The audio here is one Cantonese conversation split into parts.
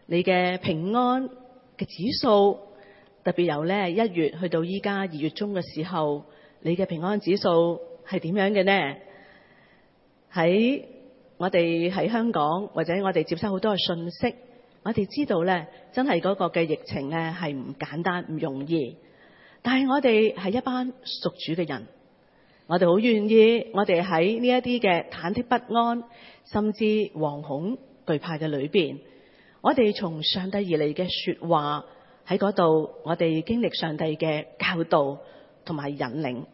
你嘅平安嘅指數，特別由呢1月去到依家2月中嘅時候，你嘅平安指數係點樣嘅呢？喺我哋喺香港或者我哋接收好多嘅信息，我哋知道呢真係嗰個嘅疫情呢係唔簡單唔容易，但係我哋係一班屬主嘅人，我哋好願意，我哋喺呢一啲嘅忐忑不安甚至惶恐懼怕嘅裏邊，我哋從上帝而嚟嘅說話喺嗰度，我哋經歷上帝嘅教導同埋引領。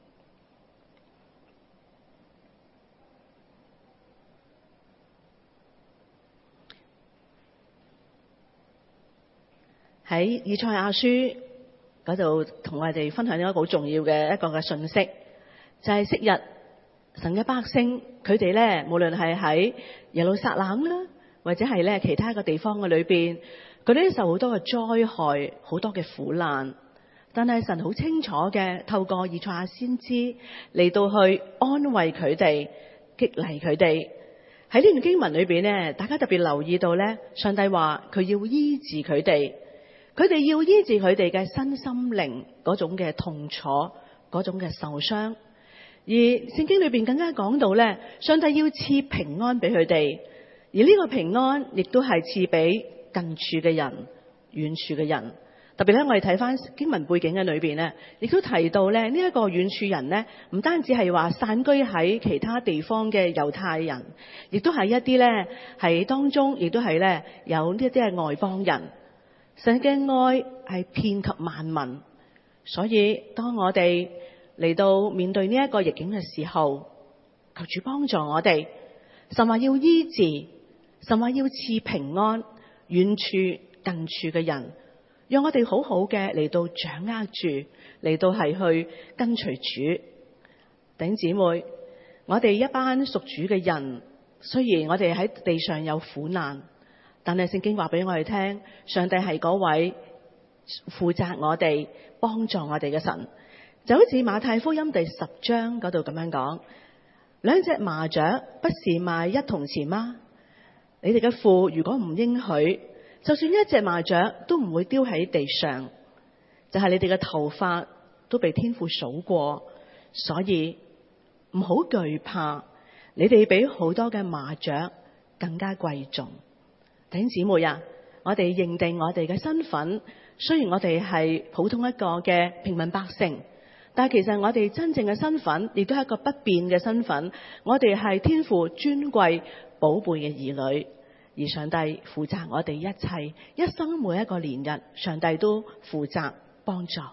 喺以賽亞書嗰度同我哋分享一個好重要嘅一個嘅信息，就係昔日神嘅百姓，佢哋咧無論係喺耶路撒冷啦，或者係咧其他一個地方嘅裏邊，佢哋都受好多嘅災害，好多嘅苦難。但係神好清楚嘅透過以賽亞先知嚟到去安慰佢哋，激勵佢哋。喺呢段經文裏邊咧，大家特別留意到咧，上帝話佢要醫治佢哋。佢哋要醫治佢哋嘅身心靈嗰種嘅痛楚，嗰種嘅受傷。而聖經裏邊更加講到咧，上帝要賜平安俾佢哋，而呢個平安亦都係賜俾近處嘅人、遠處嘅人。特別咧，我哋睇翻經文背景嘅裏邊咧，亦都提到咧，呢一個遠處人咧，唔單止係話散居喺其他地方嘅猶太人，亦都係一啲咧係當中，亦都係咧有呢一啲係外邦人。神嘅愛係遍及萬民，所以當我哋嚟到面對呢一個逆境嘅時候，求主幫助我哋。神話要醫治，神話要賜平安，遠處近處嘅人，讓我哋好好嘅嚟到掌握住，嚟到係去跟隨主。弟兄姊妹，我哋一班屬主嘅人，雖然我哋喺地上有苦難，但係聖經話俾我哋聽，上帝係嗰位負責我哋、幫助我哋嘅神。就好似馬太福音第10章嗰度咁樣講，2隻麻雀不是賣1銅錢嗎？你哋嘅父如果唔應許，就算1隻麻雀都唔會丟喺地上。就係你哋嘅頭髮都被天父數過，所以唔好懼怕，你哋比好多嘅麻雀更加貴重。弟兄姊妹啊，我哋認定我哋嘅身份，雖然我哋係普通一個嘅平民百姓，但係其實我哋真正嘅身份亦都係一個不變嘅身份。我哋係天父尊貴寶貝嘅兒女，而上帝負責我哋一切，一生每一個年日，上帝都負責幫助。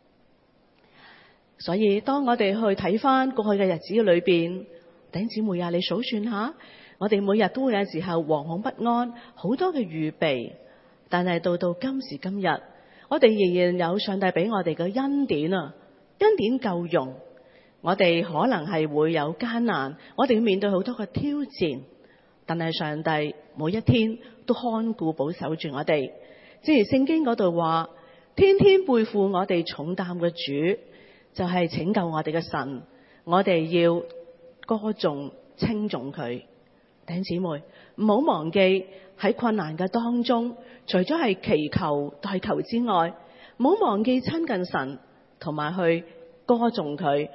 所以當我哋去睇翻過去嘅日子裏邊，弟兄姊妹啊，你數算下，我哋每日都會有時候惶恐不安，好多嘅預備，但係到今時今日，我哋仍然有上帝俾我哋嘅恩典啊，恩典夠用。我哋可能係會有艱難，我哋要面對好多嘅挑戰，但係上帝每一天都看顧保守住我哋。正如聖經嗰度話，天天背負我哋重擔嘅主，就係拯救我哋嘅神。我哋要歌頌稱頌佢。弟兄姊妹，唔好忘記喺困難嘅當中，除咗係祈求代求之外，唔好忘記親近神，同埋去歌頌佢。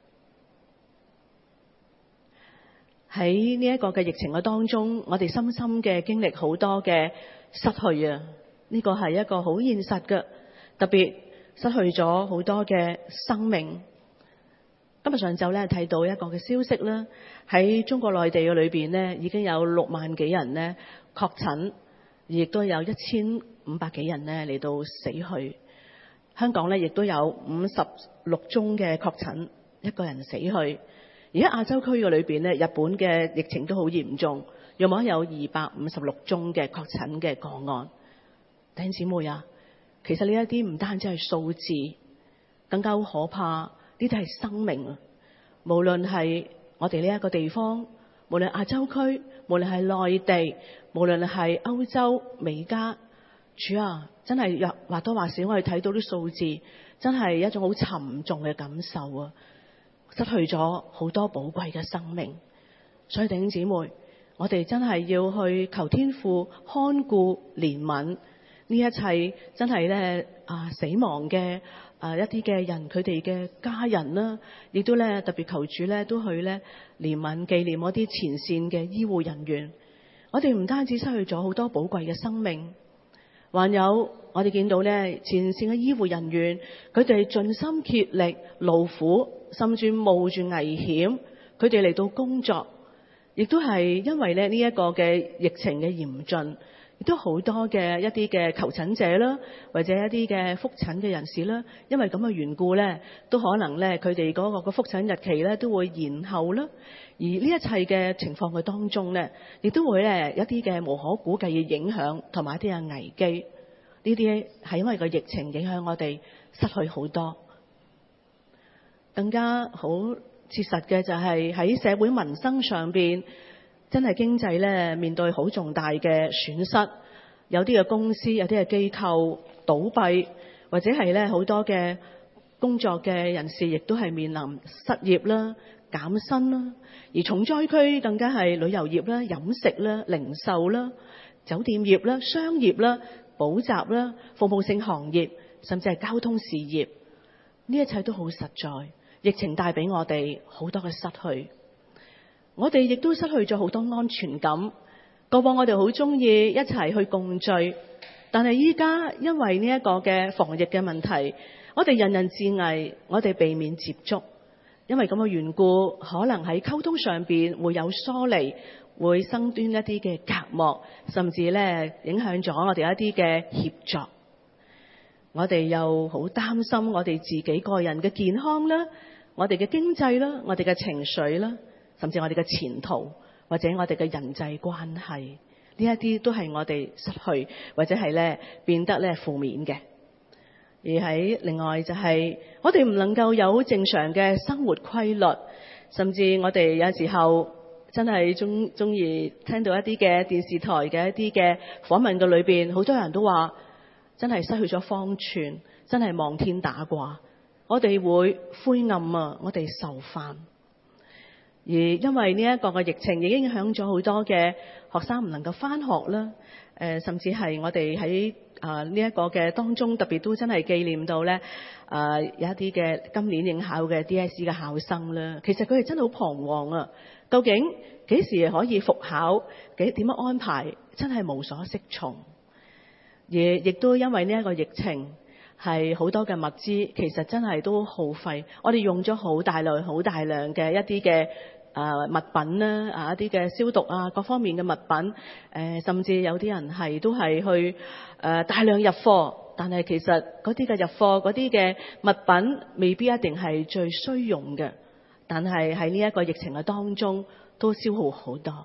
喺呢一個嘅疫情嘅當中，我哋深深嘅經歷好多嘅失去啊！呢個係一個好現實嘅，特別失去咗好多嘅生命。今日上晝咧睇到一個嘅消息啦，喺中國內地嘅裏邊呢，已經有6萬幾人呢確診，亦都有1500幾人呢嚟到死去。香港呢亦都有56宗嘅確診，1個人死去。而喺亞洲區嘅裏邊呢，日本嘅疫情都好嚴重，約莫有256宗嘅確診嘅個案。弟兄姊妹啊，其實呢一啲唔單止係數字，更加好可怕。呢啲係生命啊！無論係我哋呢一個地方，無論亞洲區，無論係內地，無論係歐洲、美加，主啊，真係或多或少我哋睇到啲數字，真係一種好沉重嘅感受啊！失去咗好多寶貴嘅生命，所以弟兄姊妹， 我哋真係要去求天父看顧憐憫呢一切真係咧死亡嘅一啲嘅人，佢哋嘅家人啦，亦都咧特別求主咧都去咧憐憫紀念嗰啲前線嘅醫護人員。我哋唔單止失去咗好多寶貴嘅生命，還有我哋見到咧前線嘅醫護人員，佢哋盡心竭力勞苦，甚至冒住危險，佢哋嚟到工作，亦都係因為咧呢一個嘅疫情嘅嚴峻，亦都好多嘅一啲嘅求診者啦，或者一啲嘅覆診嘅人士啦，因為咁嘅緣故咧，都可能咧佢哋嗰個嘅覆診日期咧都會延後啦。而呢一切嘅情況嘅當中咧，亦都會咧一啲嘅無可估計嘅影響同埋一啲嘅危機。呢啲係因為個疫情影響我哋失去好多。更加好切實嘅就係喺社會民生上邊，真係經濟咧面對好重大嘅損失，有啲嘅公司、有啲嘅機構倒閉，或者係咧好多嘅工作嘅人士亦都係面臨失業啦、減薪啦。而重災區更加係旅遊業啦、飲食啦、零售啦、酒店業啦、商業啦、補習啦、服務性行業，甚至係交通事業。呢一切都好實在，疫情帶俾我哋好多嘅失去。我哋亦都失去咗好多安全感。過往我哋好中意一齊去共聚，但係依家因為呢一個嘅防疫嘅問題，我哋人人自危，我哋避免接觸。因為咁嘅緣故，可能喺溝通上邊會有疏離，會生端一啲嘅隔膜，甚至咧影響咗我哋一啲嘅協作。我哋又好擔心我哋自己個人嘅健康啦，我哋嘅經濟啦，我哋嘅情緒啦，甚至我哋嘅前途或者我哋嘅人際關係，呢一啲都係我哋失去或者係咧變得咧負面嘅。而喺另外就係我哋唔能夠有正常嘅生活規律，甚至我哋有時候真係中意聽到一啲嘅電視台嘅一啲嘅訪問嘅裏邊，好多人都話真係失去咗方寸，真係望天打卦，我哋會灰暗啊，我哋受煩。而因為呢一個嘅疫情已經影響咗好多嘅學生唔能夠返學啦，甚至係我哋喺呢一個嘅當中，特別都真係紀念到咧有一啲嘅今年應考嘅 DSE 嘅考生啦。其實佢哋真係好彷徨啊！究竟幾時可以復考？點樣安排？真係無所適從。而亦都因為呢一個疫情，係好多嘅物資，其實真係都耗費。我哋用咗好大量嘅一啲嘅物品啦，一啲嘅消毒啊，各方面嘅物品，甚至有啲人係都係去大量入貨，但係其實嗰啲嘅入貨嗰啲嘅物品未必一定係最需用嘅，但係喺呢一個疫情嘅當中都消耗好多。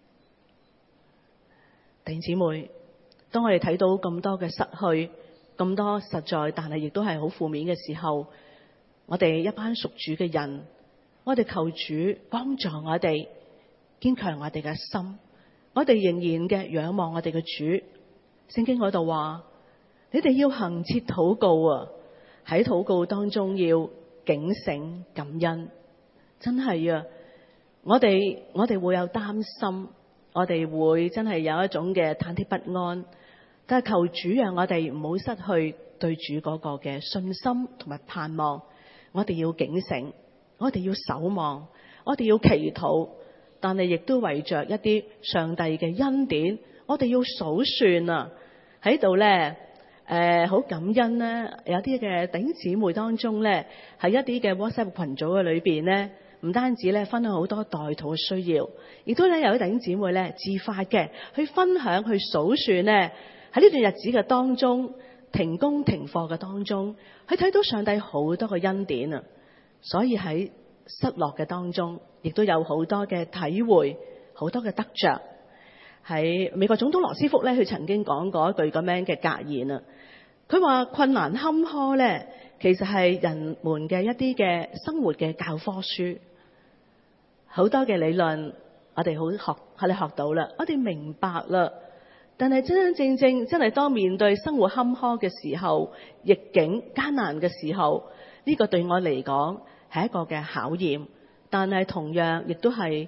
弟兄姊妹，當我哋睇到咁多嘅失去，咁多實在但係亦都係好負面嘅時候，我哋一班屬主嘅人，我哋求主幫助我哋，堅強我哋嘅心，我哋仍然嘅仰望我哋嘅主。聖經嗰度話，你哋要恆切禱告啊，喺禱告當中要警醒感恩。真係啊，我哋會有擔心，我哋會真係有一種嘅忐忑不安，但係求主讓我哋唔好失去對主嗰個嘅信心同埋盼望。我哋要警醒，我哋要守望，我哋要祈禱，但係亦都為着一啲上帝嘅恩典，我哋要數算啊！喺度咧，好感恩咧，有啲嘅弟兄姊妹當中咧，喺一啲嘅 WhatsApp 群組嘅裏邊咧，唔單止咧分享好多代禱嘅需要，亦都咧有啲弟兄姊妹咧自發嘅去分享去數算咧，喺呢段日子嘅當中，停工停課嘅當中，佢睇到上帝好多嘅恩典啊！所以喺失落嘅當中，亦都有好多嘅體會，好多嘅得着。喺美國總統羅斯福咧，佢曾經講過一句咁樣嘅格言啊。佢話困難坎坷咧，其實係人們嘅一啲嘅生活嘅教科書。好多嘅理論，我哋學到啦，我哋明白啦。但係真真正正真係當面對生活坎坷嘅時候，逆境艱難嘅時候，呢個對我嚟講係一個嘅考驗，但係同樣亦都係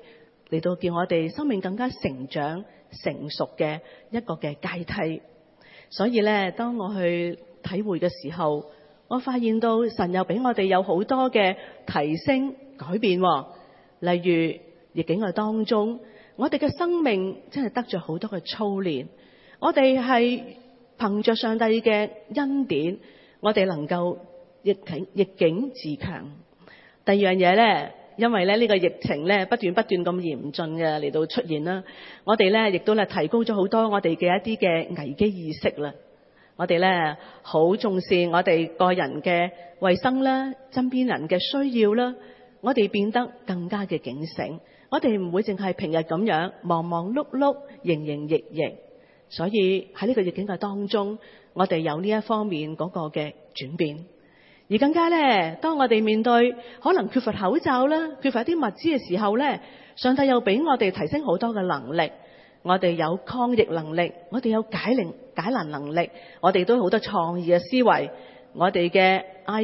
嚟到叫我哋生命更加成長成熟嘅一個嘅階梯。所以咧，當我去體會嘅時候，我發現到神又俾我哋有好多嘅提升改變。例如逆境嘅當中，我哋嘅生命真係得咗好多嘅操練。我哋係憑着上帝嘅恩典，我哋能夠逆境自強。第二樣嘢咧，因為咧呢個疫情咧不斷咁嚴峻嘅嚟到出現啦，我哋咧亦都咧提高咗好多我哋嘅一啲嘅危機意識啦。我哋咧好重視我哋個人嘅衛生啦，身邊人嘅需要啦，我哋變得更加嘅警醒。我哋唔會淨係平日咁樣忙忙碌碌、營營役役。所以喺呢個逆境嘅當中，我哋有呢一方面嗰個嘅轉變。而更加咧，當我哋面對可能缺乏口罩啦、缺乏一啲物資嘅時候咧，上帝又俾我哋提升好多嘅能力。我哋有抗疫能力，我哋有解難能力，我哋都好多創意嘅思維，我哋嘅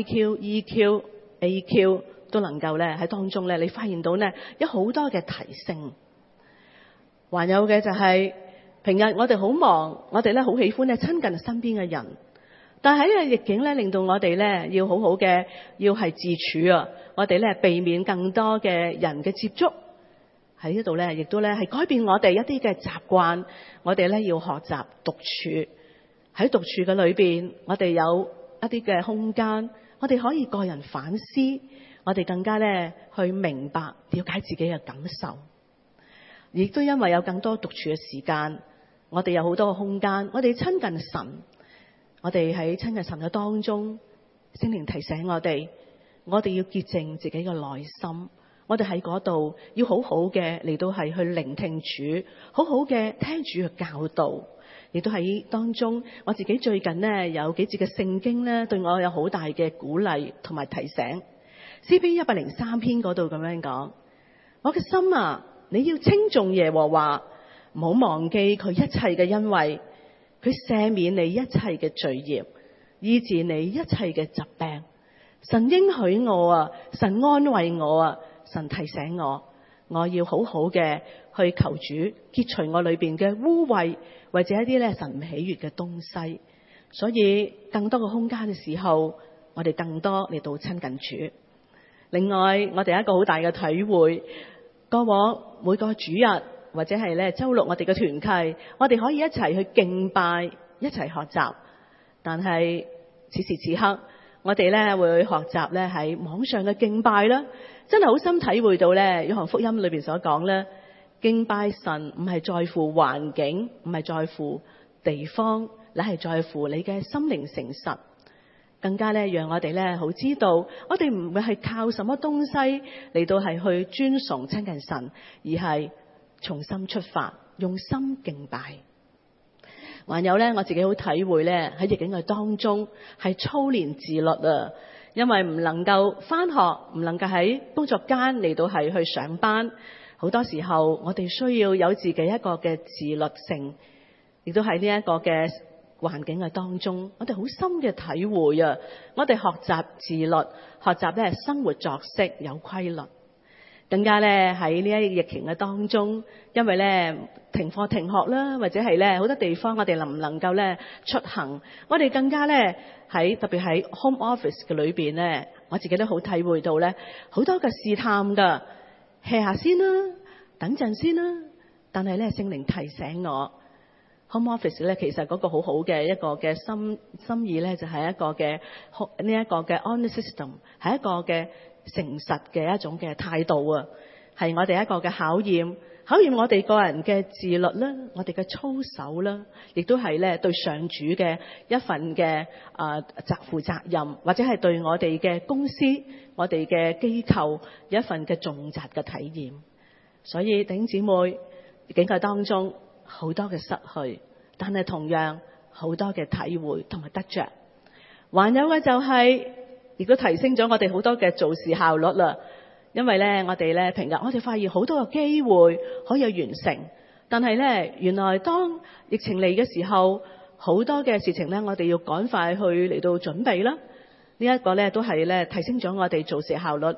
IQ、EQ、AQ 都能夠咧喺當中咧，你發現到咧有好多嘅提升。還有嘅就係平日我哋好忙，我哋咧好喜歡咧親近身邊嘅人。但係喺呢個逆境咧，令到我哋咧要好好嘅，要係自處啊！我哋咧避免更多嘅人嘅接觸。喺呢度咧，亦都咧係改變我哋一啲嘅習慣。我哋咧要學習獨處。喺獨處嘅裏邊，我哋有一啲嘅空間，我哋可以個人反思，我哋更加咧去明白、了解自己嘅感受。亦都因為有更多獨處嘅時間，我哋有好多嘅空間，我哋親近神。我哋喺親近神嘅當中，聖靈提醒我哋要潔淨自己嘅內心。我哋喺嗰度要好好嘅嚟到係去聆聽主，好好嘅聽主嘅教導。亦都喺當中，我自己最近呢有幾節嘅聖經呢，對我有好大嘅鼓勵同埋提醒。詩篇103篇嗰度咁樣講：我嘅心啊，你要稱頌耶和華，唔好忘記佢一切嘅恩惠。佢赦免你一切嘅罪孽，醫治你一切嘅疾病。神應許我啊，神安慰我啊，神提醒我，我要好好嘅去求主潔除我裏邊嘅污穢，或者一啲咧神唔喜悅嘅東西。所以更多嘅空間嘅時候，我哋更多嚟到親近主。另外，我哋有一個好大嘅體會，過往每個主日，或者係咧周六我哋嘅團契，我哋可以一齊去敬拜，一齊學習。但係此時此刻，我哋咧會學習咧喺網上嘅敬拜啦，真係好深體會到咧約翰福音裏邊所講咧，敬拜神唔係在乎環境，唔係在乎地方，乃係在乎你嘅心靈誠實。更加咧讓我哋咧好知道，我哋唔會係靠什麼東西嚟到係去尊崇親近神，而係從心出發，用心敬拜。還有咧，我自己好體會咧喺逆境嘅當中係操練自律啊，因為唔能夠返學，唔能夠喺工作間嚟到係去上班，好多時候我哋需要有自己一個嘅自律性，亦都喺呢一個嘅環境嘅當中，我哋好深嘅體會啊！我哋學習自律，學習咧生活作息有規律。更加咧喺呢一疫情嘅當中，因為咧停課停學啦，或者係咧好多地方我哋能唔能夠咧出行，我哋更加咧喺特別喺 home office 嘅裏邊咧，我自己都好體會到咧好多嘅試探噶，hea 下先啦，等陣先啦。但係咧聖靈提醒我 home office 咧其實嗰個好好嘅一個嘅心意咧，就係一個嘅呢一個嘅 honest system， 係一個嘅誠實嘅一種嘅態度啊，係我哋一個嘅考驗我哋個人嘅自律啦，我哋嘅操守啦，亦都係咧對上主嘅一份嘅負責任，或者係對我哋嘅公司、我哋嘅機構有一份嘅重責嘅體驗。所以弟兄姊妹，境界當中好多嘅失去，但係同樣好多嘅體會同埋得着。還有嘅就係亦都提升咗我哋好多嘅做事效率啦。因為咧我哋咧平日我哋發現好多嘅機會可以完成，但係咧原來當疫情嚟嘅時候，好多嘅事情咧我哋要趕快去嚟到準備啦。呢一個咧都係咧提升咗我哋做事效率。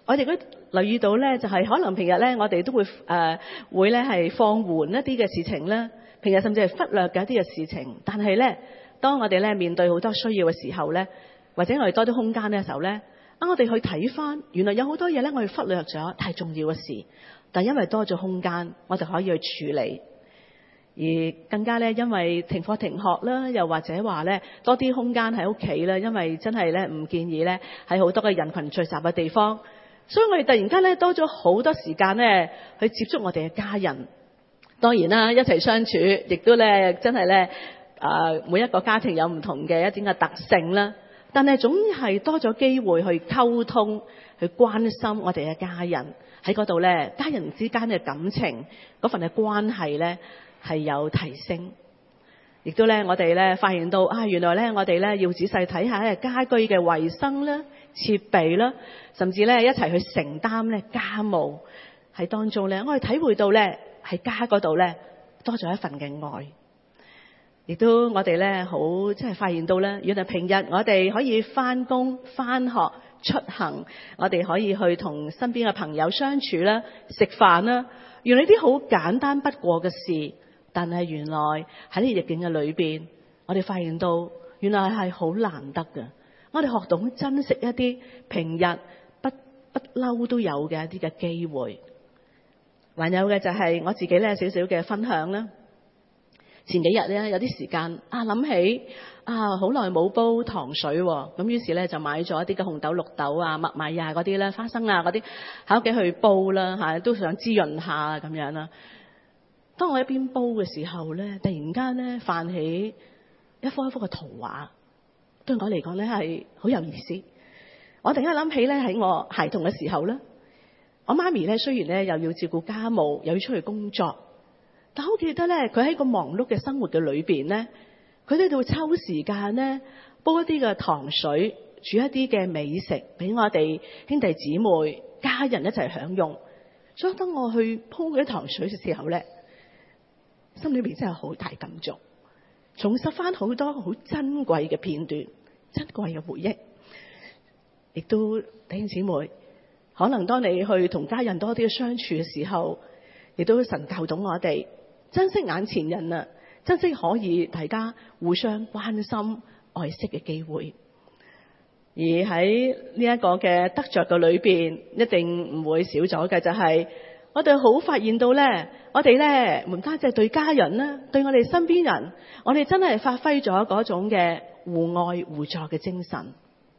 我哋都留意到咧，就係可能平日咧，我哋都會咧係放緩一啲嘅事情啦。平日甚至係忽略嘅一啲嘅事情，但係咧，當我哋咧面對好多需要嘅時候咧，或者我哋多啲空間嘅時候咧，我哋去睇翻，原來有好多嘢咧，我哋忽略咗太重要嘅事，但係因為多咗空間，我就可以去處理。而更加咧，因為停課停學啦，又或者話咧多啲空間喺屋企啦，因為真係咧唔建議咧喺好多嘅人群聚集嘅地方，所以我哋突然間咧多咗好多時間咧去接觸我哋嘅家人。當然啦，一齊相處，亦都咧真係咧每一個家庭有唔同嘅一啲嘅特性啦。但係總係多咗機會去溝通，去關心我哋嘅家人，喺嗰度咧，家人之間嘅感情嗰份嘅關係咧係有提升。亦都咧，我哋咧發現到原來咧我哋咧要仔細睇下咧家居嘅衛生啦、設備啦，甚至咧一齊去承擔咧家務喺當中咧，我哋體會到咧喺家嗰度咧多咗一份嘅愛。亦都我哋咧好即係發現到咧，原來平日我哋可以返工、返學、出行，我哋可以去同身邊嘅朋友相處啦、食飯啦，原來啲好簡單不過嘅事，但係原來喺呢個逆境嘅裏邊，我哋發現到原來係好難得嘅。我哋學懂珍惜一啲平日不嬲都有嘅一啲嘅機會。還有嘅就係我自己咧少少嘅分享啦。前幾日咧有啲時間諗起好耐冇煲糖水喎，咁於是咧就買咗一啲嘅紅豆、綠豆啊、麥米啊嗰啲咧、花生啊嗰啲喺屋企去煲啦，都想滋潤下咁樣啦。當我一邊煲嘅時候咧，突然間咧泛起一幅一幅嘅圖畫，對我嚟講咧係好有意思。我突然間諗起咧喺我孩童嘅時候咧，我媽咪咧雖然咧又要照顧家務，又要出去工作，但好記得咧，佢喺個忙碌嘅生活嘅裏邊咧，佢哋都會抽時間咧煲一啲嘅糖水，煮一啲嘅美食俾我哋兄弟姊妹、家人一齊享用。所以當我去煲嗰啲糖水嘅時候咧，心裏邊真係好大感觸，重拾翻好多好珍貴嘅片段、珍貴嘅回憶。亦都弟兄姊妹，可能當你去同家人多啲嘅相處嘅時候，亦都神教導我哋珍惜眼前人啊，珍惜可以大家互相關心愛惜嘅機會。而喺呢一個嘅得着嘅裏邊，一定唔會少咗嘅就係我哋好發現到咧，我哋咧唔單止係對家人啦，對我哋身邊人，我哋真係發揮咗嗰種嘅互愛互助嘅精神。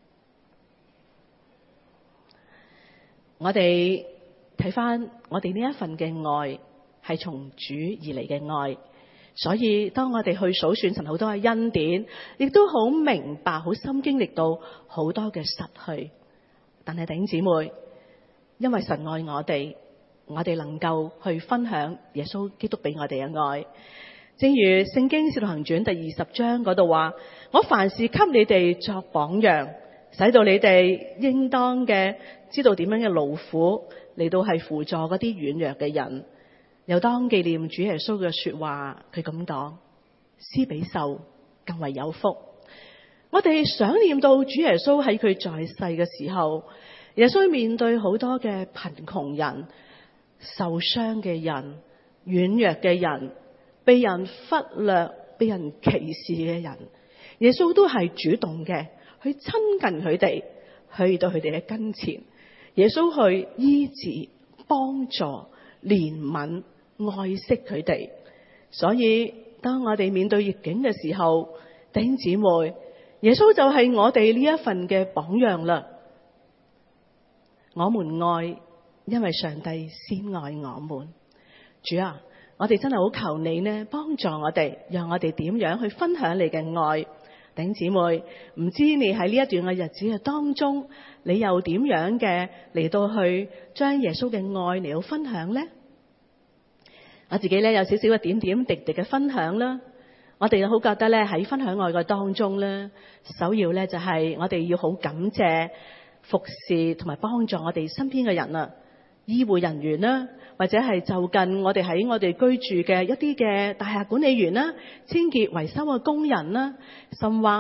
我哋睇翻我哋呢一份嘅愛係從主而嚟嘅愛，所以當我哋去數算神好多嘅恩典，亦都好明白、好深經歷到好多嘅失去。但係弟兄姊妹，因為神愛我哋能夠去分享耶穌基督俾我哋嘅愛。正如聖經使徒行傳第20章嗰度話：我凡事給你哋作榜樣，使到你哋應當嘅知道點樣嘅勞苦嚟到係輔助嗰啲軟弱嘅人，又當紀念主耶穌嘅說話。佢咁講：施比受更為有福。我哋想念到主耶穌喺佢在世嘅時候，耶穌面對好多嘅貧窮人、受傷嘅人、軟弱嘅人、被人忽略、被人歧視嘅人，耶穌都係主動嘅去親近佢哋，去到佢哋嘅跟前。耶穌去醫治、幫助、憐憫、愛惜佢哋。所以當我哋面對逆境嘅時候，弟兄姊妹，耶穌就係我哋呢一份嘅榜樣啦。我們愛，因為上帝先愛我們。主啊，我哋真係好求你呢，幫助我哋，讓我哋點樣去分享你嘅愛。弟兄姊妹，唔知你喺呢一段嘅日子嘅當中，你又點樣嘅嚟到去將耶穌嘅愛嚟到分享呢？我自己咧有少少嘅點點滴滴嘅分享啦。我哋好覺得咧喺分享愛嘅當中咧，首要咧就係我哋要好感謝服侍同埋幫助我哋身邊嘅人啊，醫護人員啦，或者係就近我哋喺我哋居住嘅一啲嘅大廈管理員啦、清潔維修嘅工人啦，甚或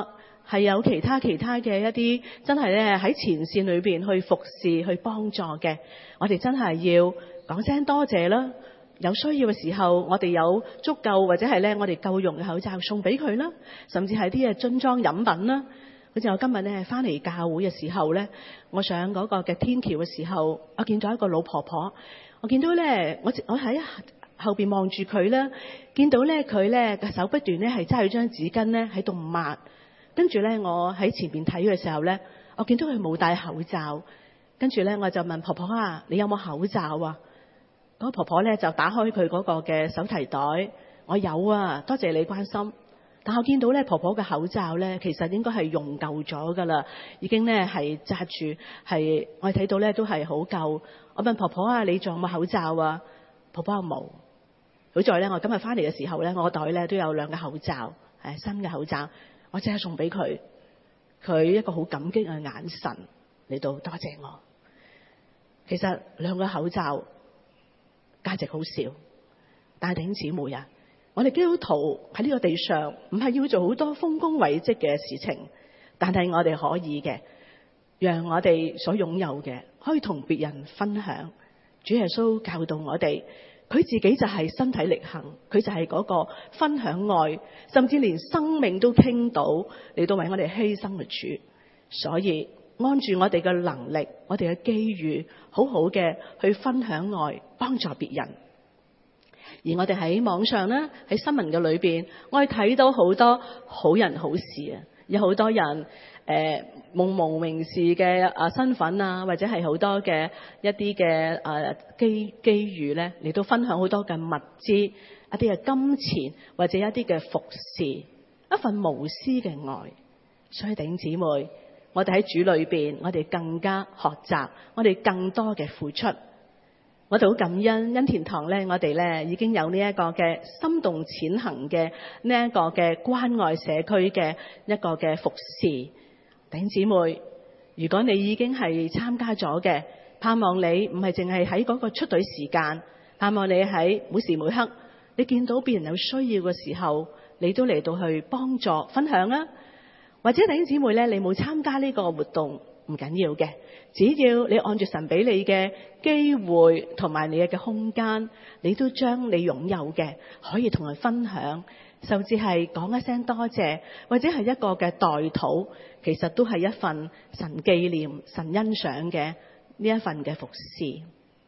係有其他嘅一啲真係咧喺前線裏邊去服侍、去幫助嘅，我哋真係要講聲多謝啦。有需要嘅時候，我哋有足夠或者係咧我哋夠用嘅口罩送俾佢啦，甚至係啲嘅樽裝飲品啦。好似我今日咧翻嚟教會嘅時候咧，我上嗰個嘅天橋嘅時候，我見到一個老婆婆，我見到咧我喺後邊望住佢咧，見到咧佢咧嘅手不斷咧係揸住張紙巾咧喺度抹，跟住咧我喺前邊睇嘅時候咧，我見到佢冇戴口罩，跟住咧我就問婆婆啊，你有冇口罩啊？嗰個婆婆咧就打開佢嗰個嘅手提袋，我有啊，多謝你關心。但我見到咧婆婆嘅口罩咧，其實應該係用舊咗噶啦，已經咧係紮住，係我睇到咧都係好舊。我問婆婆啊，你仲有冇口罩啊？婆婆又冇。好在咧，我今日翻嚟嘅時候咧，我袋咧都有兩個口罩，係新嘅口罩，我即刻送俾佢。佢一個好感激嘅眼神嚟到多謝我。其實兩個口罩價值好少，但係弟兄姊妹啊，我哋基督徒喺呢個地上唔係要做好多豐功偉績嘅事情，但係我哋可以嘅，讓我哋所擁有嘅可以同別人分享。主耶穌教導我哋。佢自己就係身體力行，佢就係嗰個分享愛，甚至連生命都傾到嚟到為我哋犧牲嘅主。所以按住我哋嘅能力，我哋嘅機遇，好好嘅去分享愛，幫助別人。而我哋喺網上咧，喺新聞嘅裏邊，我哋睇到好多好人好事啊，有好多人夢無名氏嘅身份啊，或者係好多嘅一啲嘅機遇咧，嚟到分享好多嘅物資，一啲嘅金錢或者一啲嘅服侍，一份無私嘅愛。所以弟兄姊妹，我哋喺主裏邊，我哋更加學習，我哋更多嘅付出。我哋好感恩恩田堂咧，我哋咧已經有呢一個嘅心動淺行嘅呢一個嘅關愛社區嘅一個嘅服侍。弟兄姊妹，如果你已經係參加咗嘅，盼望你唔係淨係喺嗰個出隊時間，盼望你喺每時每刻，你見到別人有需要嘅時候，你都嚟到去幫助分享啊。或者弟兄姊妹咧，你冇參加呢個活動唔緊要嘅，只要你按住神俾你嘅機會同埋你嘅空間，你都將你擁有嘅可以同人分享，甚至係講一聲多謝，或者係一個嘅代禱，其實都係一份神紀念、神欣賞嘅呢一份嘅服侍。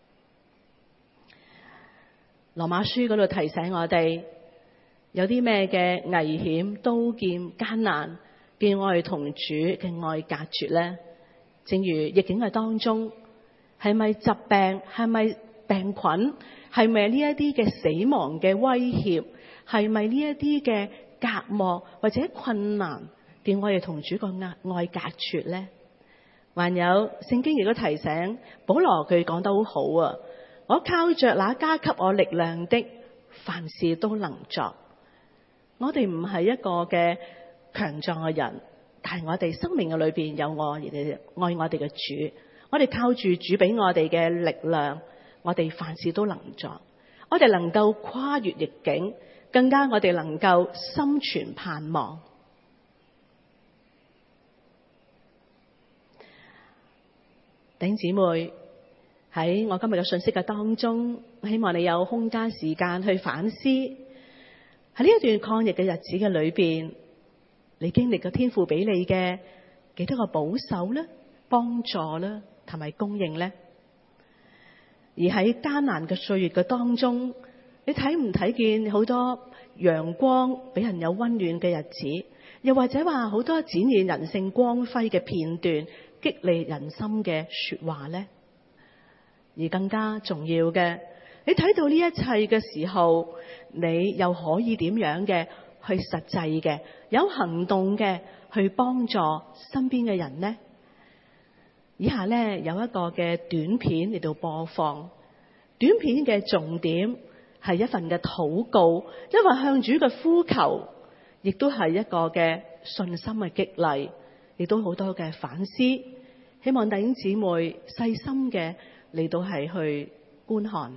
羅馬書嗰度提醒我哋，有啲咩嘅危險、刀劍、艱難，叫我哋同主嘅愛隔絕呢？正如逆境嘅當中，係咪疾病？係咪病菌？係咪呢一啲嘅死亡嘅威脅？係咪呢一啲嘅隔膜或者困難，叫我哋同主個愛隔絕呢？還有聖經亦都提醒保羅，佢講得好好啊！我靠着那加給我力量的，凡事都能作。我哋唔係一個嘅強壯嘅人，但係我哋生命嘅裏邊有愛我哋嘅主，我哋靠住主俾我哋嘅力量，我哋凡事都能作，我哋能夠跨越逆境，更加我哋能夠心存盼望。弟兄姊妹，喺我今日嘅信息嘅當中，我希望你有空間時間去反思，喺呢一段抗疫嘅日子嘅裏邊，你經歷嘅天父俾你嘅幾多個保守咧、幫助咧同埋供應咧？而喺艱難嘅歲月嘅當中，你睇唔睇見好多陽光俾人有溫暖嘅日子？又或者話好多展現人性光輝嘅片段，激勵人心嘅說話咧？而更加重要嘅，你睇到呢一切嘅時候，你又可以點樣嘅去實際嘅有行動嘅去幫助身邊嘅人呢？以下咧有一個嘅短片嚟到播放。短片嘅重點係一份嘅禱告，一個向主嘅呼求，亦都係一個嘅信心嘅激勵，亦都好多嘅反思。希望弟兄姊妹細心嘅嚟到係去觀看。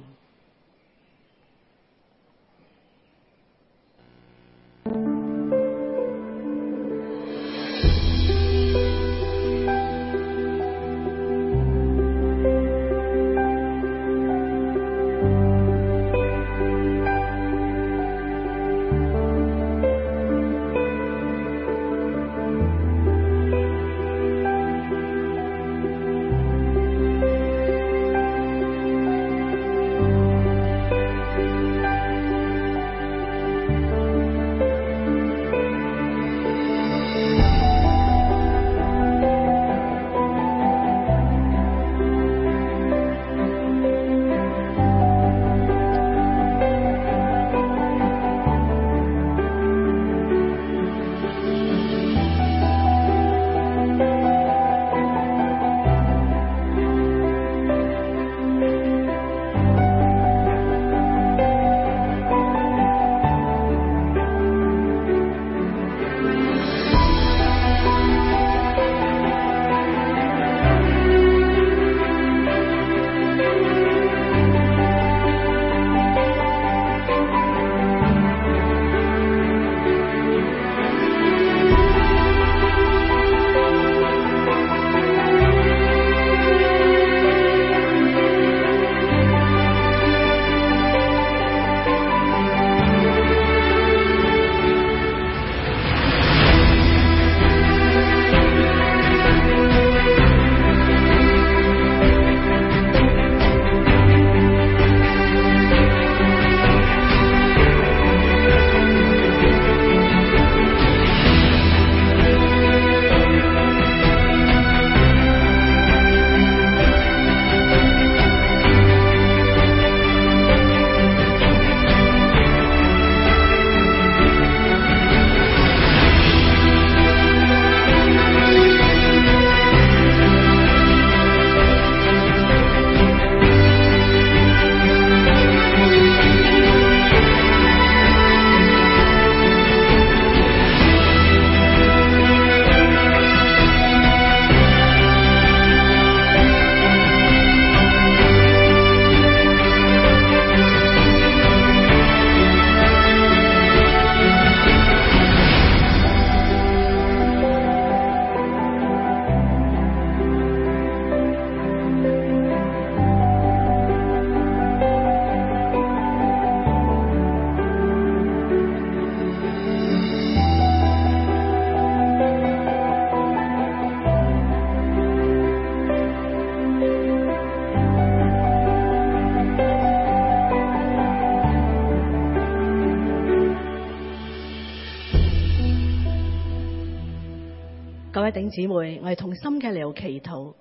各位弟兄姊妹，我哋同心嘅嚟到祈禱。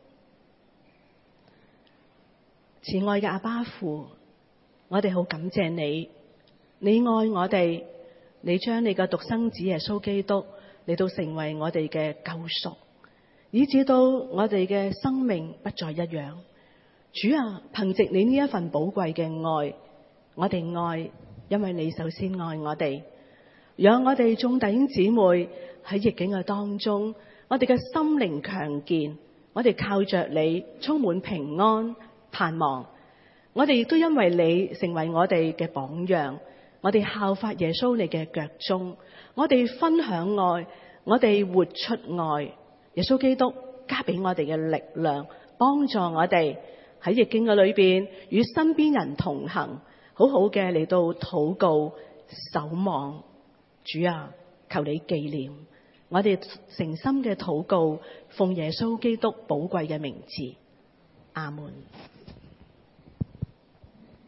慈愛嘅阿爸父，我哋好感謝你，你愛我哋，你將你嘅獨生子耶穌基督嚟到成為我哋嘅救贖，以致到我哋嘅生命不再一樣。主啊，憑藉你呢一份寶貴嘅愛，我哋愛，因為你首先愛我哋，讓我哋眾弟兄姊妹喺逆境嘅當中，我哋嘅心靈強健，我哋靠着你充滿平安盼望。我哋亦都因為你成為我哋嘅榜樣，我哋效法耶穌你嘅腳蹤，我哋分享愛，我哋活出愛。耶穌基督加俾我哋嘅力量，幫助我哋喺逆境嘅裏邊與身邊人同行，好好嘅嚟到禱告守望。主啊，求你紀念我哋誠心嘅禱告，奉耶穌基督寶貴嘅名字，阿門。